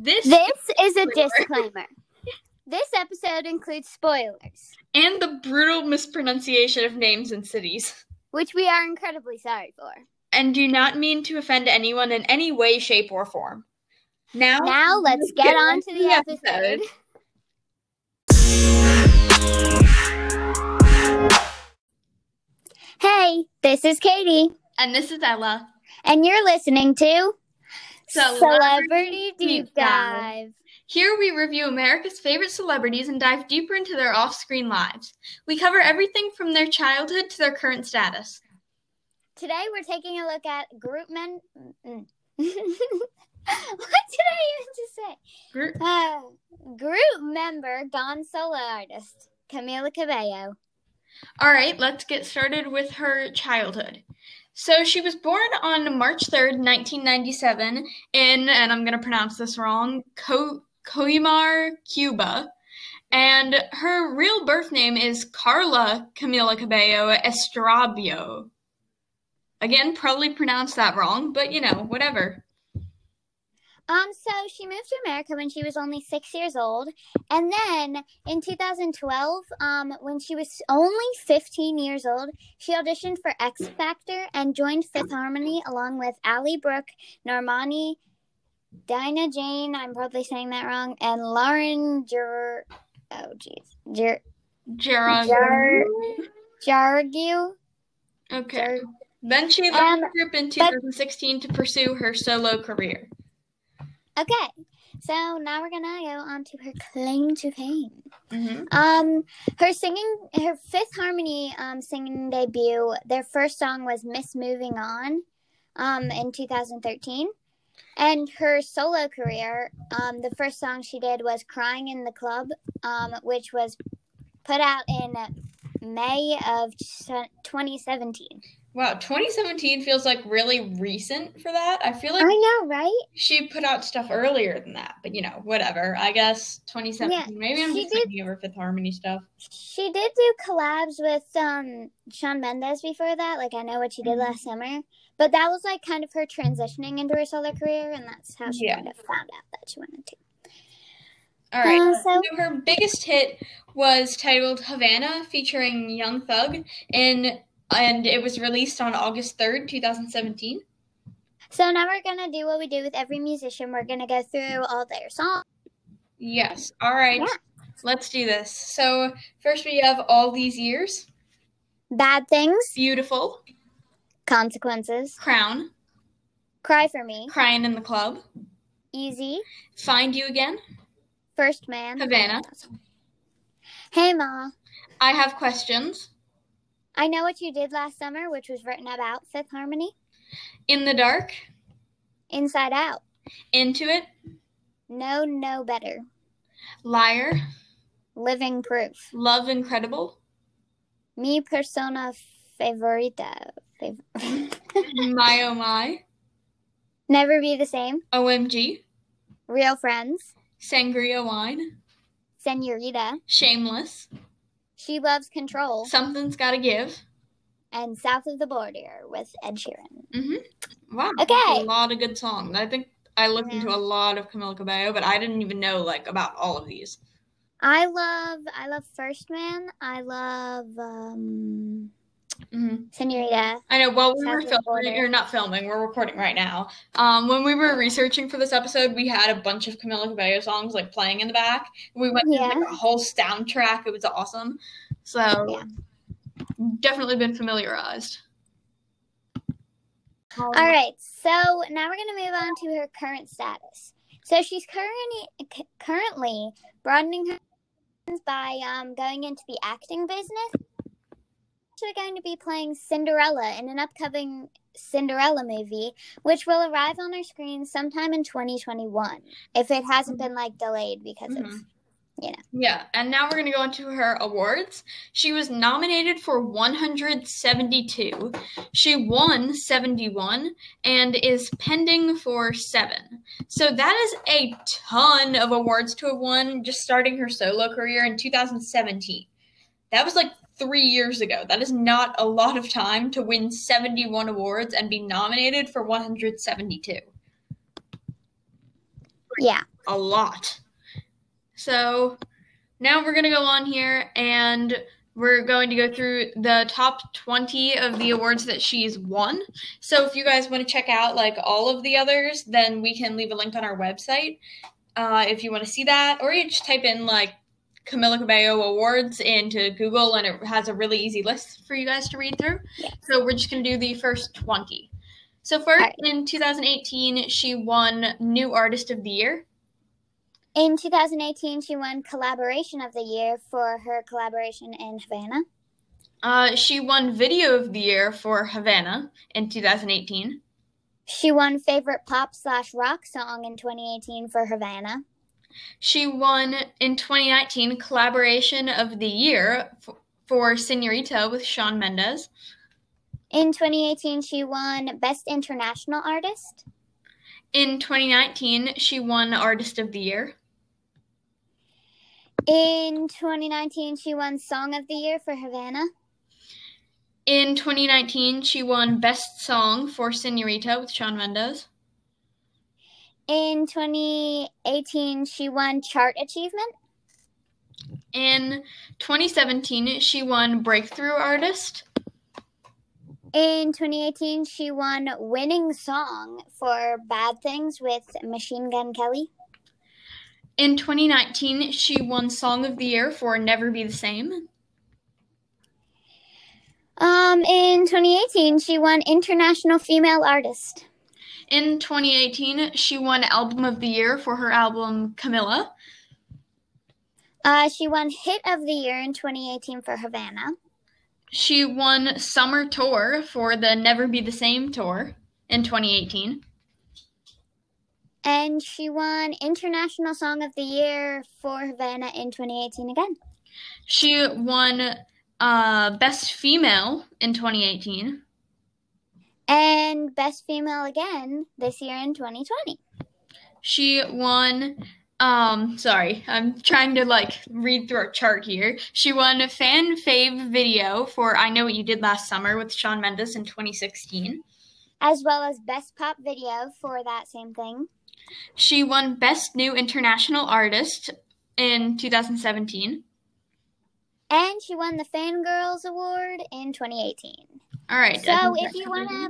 This is a disclaimer. This episode includes spoilers. And the brutal mispronunciation of names and cities. Which we are incredibly sorry for. And do not mean to offend anyone in any way, shape, or form. Now let's get on to the episode. Hey, this is Katie. And this is Ella. And you're listening to Celebrity Deep Dive. Here we review America's favorite celebrities and dive deeper into their off-screen lives. We cover everything from their childhood to their current status. Today we're taking a look at group men... What did I even just say? Group member gone solo artist, Camila Cabello. All right, let's get started with her childhood. So she was born on March 3rd, 1997 in, and I'm going to pronounce this wrong, Coimar, Cuba. And her real birth name is Carla Camila Cabello Estrabio. Again, probably pronounced that wrong, but whatever. So she moved to America when she was only 6 years old. And then in 2012, when she was only 15 years old, she auditioned for X Factor and joined Fifth Harmony along with Ally Brooke, Normani, Dinah Jane, I'm probably saying that wrong, and Lauren Jargu. Okay. Then she left the group in 2016 to pursue her solo career. Okay, so now we're gonna go on to her claim to fame. Mm-hmm. Her Fifth Harmony singing debut. Their first song was "Miss Moving On," in 2013, and her solo career. The first song she did was "Crying in the Club," which was put out in May of 2017. Wow, 2017 feels like really recent for that. I feel like I know, right? She put out stuff earlier than that, but whatever. I guess 2017. Yeah, maybe I'm just thinking of her Fifth Harmony stuff. She did do collabs with Shawn Mendes before that. Like I know what she did last summer, but that was like kind of her transitioning into her solo career, and that's how she kind of found out that she wanted to. All right. So her biggest hit was titled Havana, featuring Young Thug, and it was released on August 3rd, 2017. So now we're going to do what we do with every musician. We're going to go through all their songs. Yes. All right. Yeah. Let's do this. So first we have All These Years. Bad Things. Beautiful. Consequences. Crown. Cry for Me. Crying in the Club. Easy. Find You Again. First Man. Havana. Hey Ma. I Have Questions. I Know What You Did Last Summer, which was written about Fifth Harmony. In the Dark. Inside Out. Into It. No Better. Liar. Living Proof. Love Incredible. Mi Persona Favorita. My Oh My. Never Be the Same. OMG. Real Friends. Sangria Wine. Senorita. Shameless. She Loves Control. Something's Gotta Give. And South of the Border with Ed Sheeran. Mm-hmm. Wow. Okay. A lot of good songs. I think I listened to a lot of Camila Cabello, but I didn't even know about all of these. I love First Man. I love Senorita. I know. Well, we were filming. You're not filming. We're recording right now. When we were researching for this episode, we had a bunch of Camila Cabello songs playing in the back. We went through a whole soundtrack. It was awesome. So definitely been familiarized. All right. So now we're gonna move on to her current status. So she's currently broadening her by going into the acting business. She's going to be playing Cinderella in an upcoming Cinderella movie, which will arrive on our screen sometime in 2021, if it hasn't been delayed because of Yeah, and now we're going to go into her awards. She was nominated for 172. She won 71 and is pending for 7. So that is a ton of awards to have won just starting her solo career in 2017. That was 3 years ago. That is not a lot of time to win 71 awards and be nominated for 172. Yeah. a lot. So now we're going to go on here and we're going to go through the top 20 of the awards that she's won. So if you guys want to check out like all of the others, then we can leave a link on our website if you want to see that, or you just type in like Camila Cabello awards into Google and it has a really easy list for you guys to read through. Yes. So we're just going to do the first 20. So first, in 2018, she won New Artist of the Year. In 2018, she won Collaboration of the Year for her collaboration in Havana. She won Video of the Year for Havana in 2018. She won Favorite Pop/Rock Song in 2018 for Havana. She won, in 2019, Collaboration of the Year for Señorita with Shawn Mendes. In 2018, she won Best International Artist. In 2019, she won Artist of the Year. In 2019, she won Song of the Year for Havana. In 2019, she won Best Song for Señorita with Shawn Mendes. In 2018, she won Chart Achievement. In 2017, she won Breakthrough Artist. In 2018, she won Winning Song for Bad Things with Machine Gun Kelly. In 2019, she won Song of the Year for Never Be the Same. In 2018, she won International Female Artist. In 2018, she won Album of the Year for her album Camila. She won Hit of the Year in 2018 for Havana. She won Summer Tour for the Never Be the Same tour in 2018. And she won International Song of the Year for Havana in 2018 again. She won Best Female in 2018. And Best Female again this year in 2020. She won, sorry, I'm trying to like read through our chart here. She won Fan Fave Video for I Know What You Did Last Summer with Shawn Mendes in 2016. As well as Best Pop Video for that same thing. She won Best New International Artist in 2017. And she won the Fangirls Award in 2018. All right. So if you wanna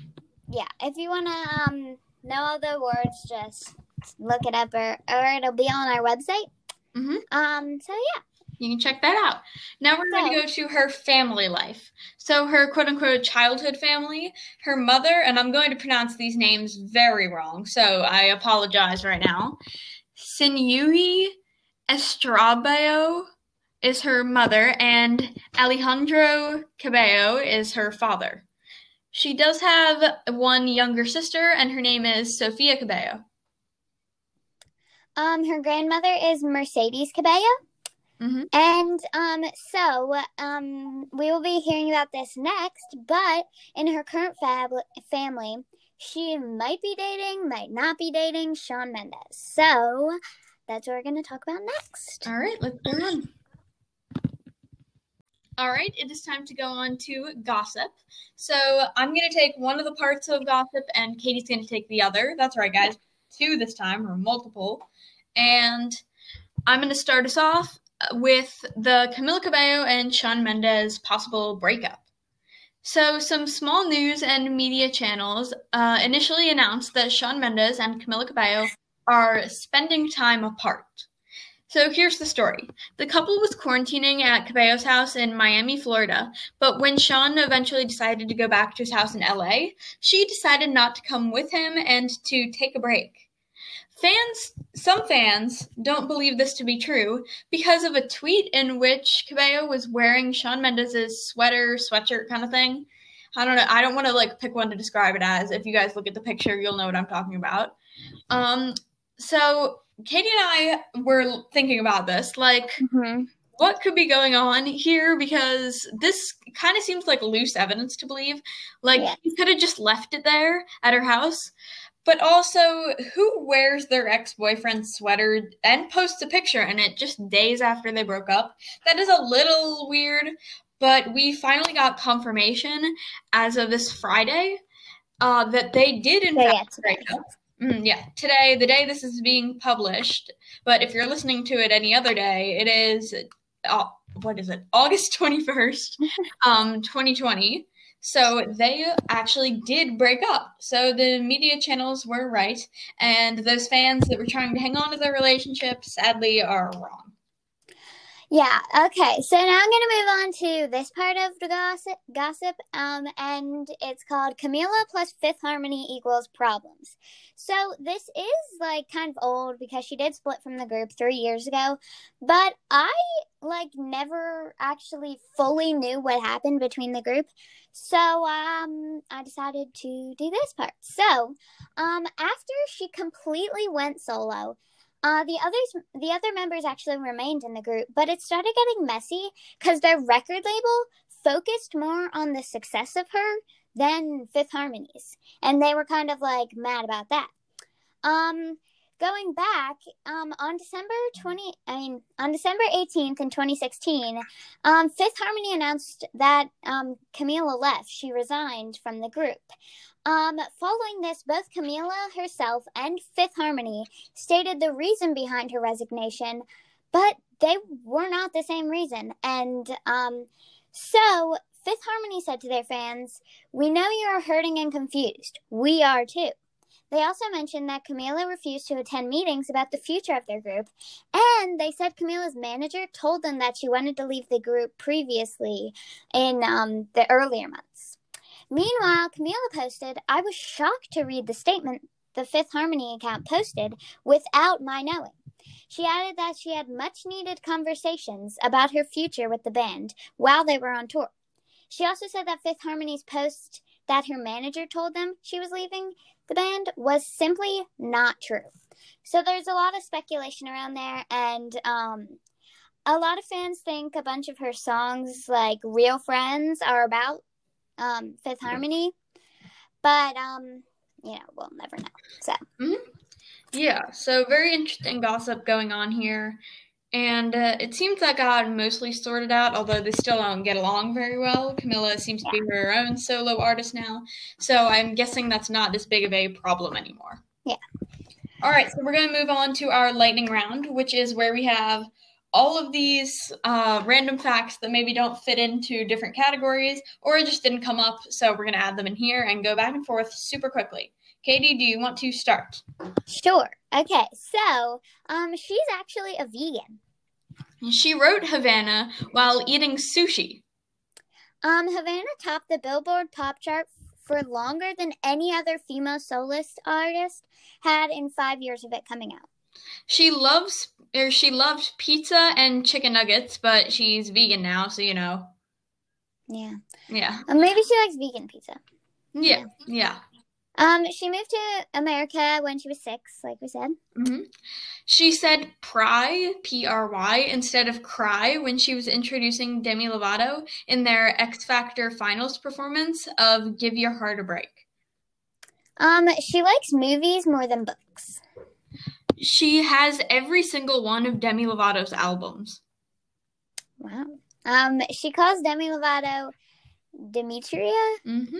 know all the awards, just look it up, or it'll be on our website. Mm-hmm. So yeah. You can check that out. Now we're going to go to her family life. So her quote-unquote childhood family, her mother, and I'm going to pronounce these names very wrong, so I apologize right now. Sinyuhi Estrabao is her mother, and Alejandro Cabello is her father. She does have one younger sister, and her name is Sofia Cabello. Her grandmother is Mercedes Cabello. Mm-hmm. And so we will be hearing about this next, but in her current family, she might be dating, might not be dating Shawn Mendes. So that's what we're going to talk about next. All right, let's go on. All right, it is time to go on to gossip. So I'm going to take one of the parts of gossip, and Katie's going to take the other. That's right, guys. 2 this time, or multiple. And I'm going to start us off with the Camila Cabello and Shawn Mendes possible breakup. So some small news and media channels initially announced that Shawn Mendes and Camila Cabello are spending time apart. So here's the story. The couple was quarantining at Cabello's house in Miami, Florida, but when Shawn eventually decided to go back to his house in LA, she decided not to come with him and to take a break. Some fans don't believe this to be true because of a tweet in which Cabello was wearing Shawn Mendes' sweatshirt kind of thing. I don't know. I don't want to like pick one to describe it as. If you guys look at the picture, you'll know what I'm talking about. So Katie and I were thinking about this, like, what could be going on here? Because this kind of seems like loose evidence to believe. Like, he could have just left it there at her house. But also, who wears their ex-boyfriend's sweater and posts a picture in it just days after they broke up? That is a little weird, but we finally got confirmation as of this Friday that they did in fact break up. Yeah, today, the day this is being published, but if you're listening to it any other day, it is, what is it, August 21st, 2020. So they actually did break up. So the media channels were right, and those fans that were trying to hang on to their relationship sadly are wrong. Yeah, okay. So now I'm going to move on to this part of the gossip, and it's called Camila plus Fifth Harmony equals problems. So this is, like, kind of old because she did split from the group 3 years ago, but I, like, never actually fully knew what happened between the group. So, I decided to do this part. So, after she completely went solo, the other members actually remained in the group, but it started getting messy because their record label focused more on the success of her than Fifth Harmony's, and they were kind of like mad about that. Going back, on December 18th in 2016, Fifth Harmony announced that Camila left. She resigned from the group. Following this, both Camila herself and Fifth Harmony stated the reason behind her resignation, but they were not the same reason. And so Fifth Harmony said to their fans, "We know you are hurting and confused. We are too." They also mentioned that Camila refused to attend meetings about the future of their group, and they said Camila's manager told them that she wanted to leave the group previously in the earlier months. Meanwhile, Camila posted, "I was shocked to read the statement the Fifth Harmony account posted without my knowing." She added that she had much-needed conversations about her future with the band while they were on tour. She also said that Fifth Harmony's post that her manager told them she was leaving the band was simply not true. So there's a lot of speculation around there, and a lot of fans think a bunch of her songs, like Real Friends, are about Fifth Harmony, but we'll never know. So Yeah, so very interesting gossip going on here. And it seems that got mostly sorted out, although they still don't get along very well. Camila seems to be her own solo artist now, so I'm guessing that's not as big of a problem anymore. Yeah. All right, so we're going to move on to our lightning round, which is where we have all of these random facts that maybe don't fit into different categories or just didn't come up, so we're going to add them in here and go back and forth super quickly. Katie, do you want to start? Sure. Okay, so she's actually a vegan. She wrote Havana while eating sushi. Havana topped the Billboard pop chart for longer than any other female soloist artist had in 5 years of it coming out. She loved pizza and chicken nuggets, but she's vegan now, so you know. Yeah. Yeah. Maybe she likes vegan pizza. Yeah. She moved to America when she was 6, like we said. Mm-hmm. She said pry, P-R-Y, instead of cry when she was introducing Demi Lovato in their X Factor finals performance of Give Your Heart a Break. She likes movies more than books. She has every single one of Demi Lovato's albums. Wow. She calls Demi Lovato Demetria. Mm-hmm.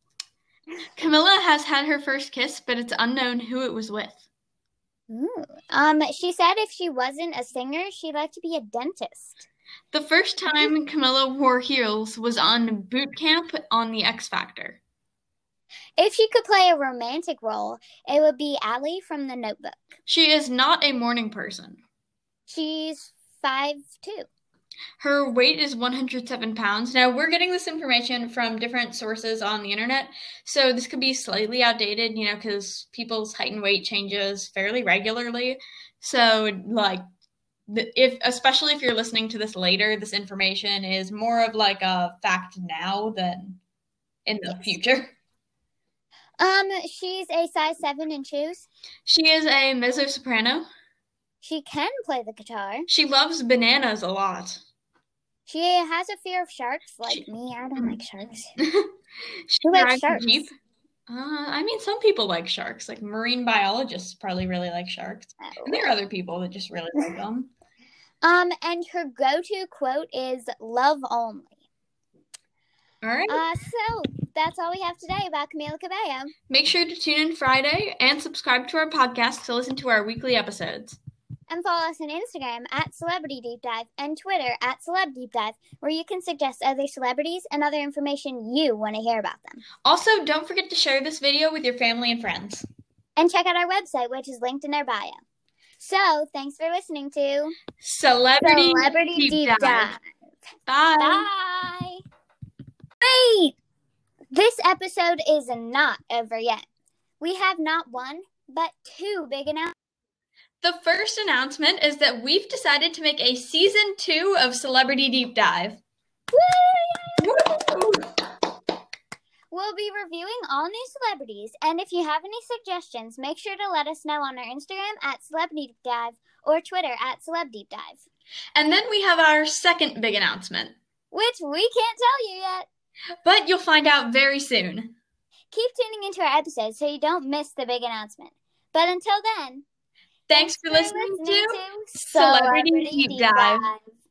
Camila has had her first kiss, but it's unknown who it was with. Ooh. She said if she wasn't a singer, she'd like to be a dentist. The first time Camila wore heels was on Boot Camp on the X Factor. If she could play a romantic role, it would be Allie from The Notebook. She is not a morning person. She's 5'2". Her weight is 107 pounds. Now, we're getting this information from different sources on the internet, so this could be slightly outdated, because people's height and weight changes fairly regularly. So, especially if you're listening to this later, this information is more of like a fact now than in the future. She's a size 7 in shoes. She is a mezzo-soprano. She can play the guitar. She loves bananas a lot. She has a fear of sharks, like me. I don't like sharks. Who likes sharks? Jeep. Some people like sharks. Like marine biologists probably really like sharks. Oh. And there are other people that just really like them. And her go-to quote is "love only." All right. So that's all we have today about Camila Cabello. Make sure to tune in Friday and subscribe to our podcast to listen to our weekly episodes. And follow us on Instagram at Celebrity Deep Dive and Twitter at Celeb Deep Dive, where you can suggest other celebrities and other information you want to hear about them. Also, don't forget to share this video with your family and friends. And check out our website, which is linked in our bio. So, thanks for listening to Celebrity Deep Dive. Bye. Bye. Wait! This episode is not over yet. We have not one, but two big announcements. The first announcement is that we've decided to make a season 2 of Celebrity Deep Dive. Woo! We'll be reviewing all new celebrities, and if you have any suggestions, make sure to let us know on our Instagram at Celeb Deep Dive or Twitter at Celeb Deep Dive. And then we have our second big announcement, which we can't tell you yet. But you'll find out very soon. Keep tuning into our episodes so you don't miss the big announcement. But until then, thanks for listening to Celebrity Deep Dive.